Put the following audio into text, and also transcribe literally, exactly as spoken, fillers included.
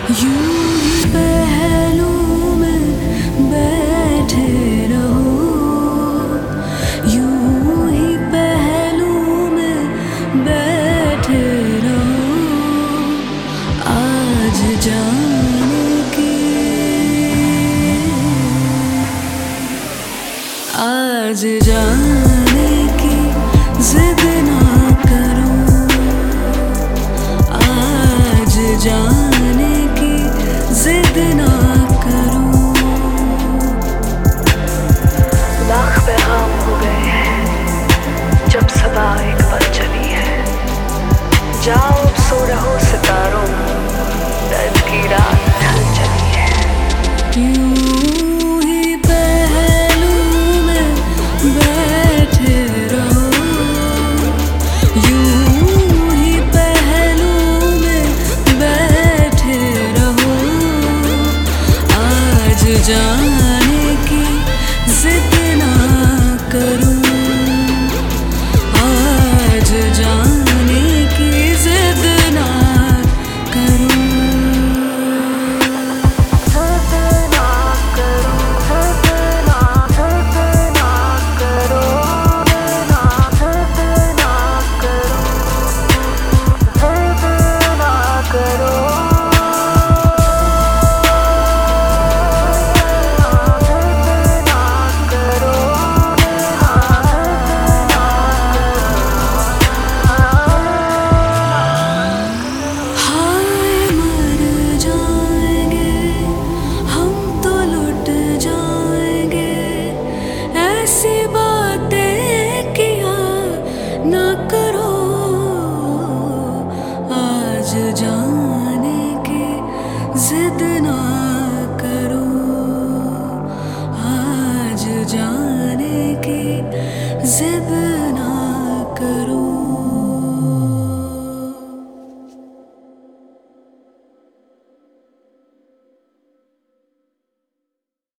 यूं ही पहलू में बैठे रहो, यूं ही पहलू में बैठे रहो। आज जाने की, आज जाने की जिद ना करो, आज जाने की जिद ना करो। लाख पैगाम हो गए हैं जब सदा एक पल चली है। जाओ अब सो रहो सितारों, दर्द की रात ढल चली है। यूं ही पहलू में बैठे रहो, यूं ही पहलू में बैठे रहो। आज जाने की जिद ना करो, आज जाने की जिद ना करो। जाने की जिद ना करो, आज जाने की जिद